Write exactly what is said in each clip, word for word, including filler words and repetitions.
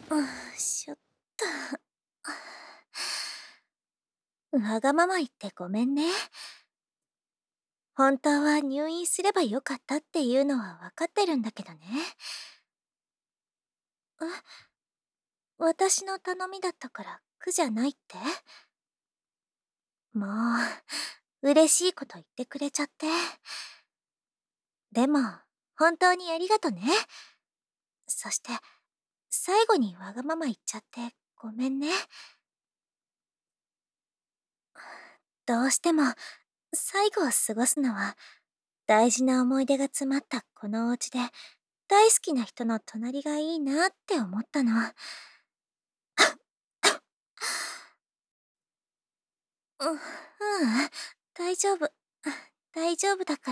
うん、しょっと。わがまま言ってごめんね。本当は入院すればよかったっていうのはわかってるんだけどね。え、私の頼みだったから苦じゃないって？もう、嬉しいこと言ってくれちゃって。でも、本当にありがとね。そして、最後にわがまま言っちゃってごめんね。どうしても、最後を過ごすのは、大事な思い出が詰まったこのお家で、大好きな人の隣がいいなって思ったの。う、ううん、大丈夫。大丈夫だから。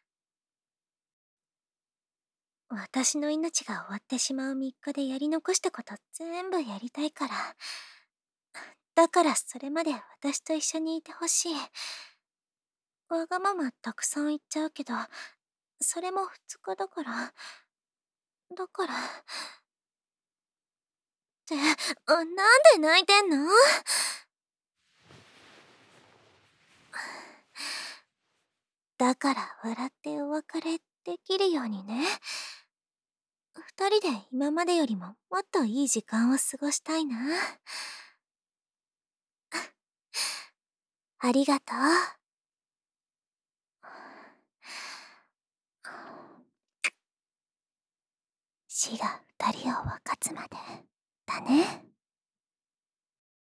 私の命が終わってしまうみっかでやり残したこと全部やりたいから。だからそれまで私と一緒にいてほしい。わがままたくさん言っちゃうけど、それもふつかだから。だから。って、なんで泣いてんの？だから笑ってお別れできるようにね。二人で今までよりももっといい時間を過ごしたいな。ありがとう。死が二人を分かつまでだね。